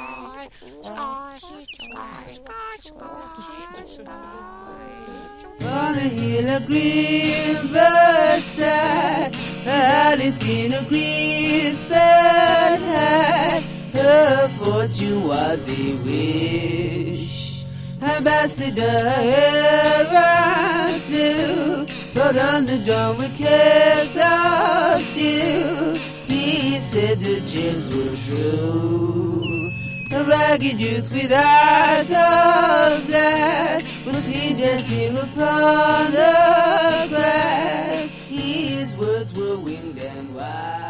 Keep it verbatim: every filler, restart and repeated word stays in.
sky, sky, sky, sky, sky, sky. On the hill a green bird sat, while it's in a green felt hat. Her fortune was a wish. Ambassador Aaron flew, but on the dawn with cares of dew. He said the gems were true. A ragged youth with eyes of black was seen dancing upon the grass. His words were winged and wide.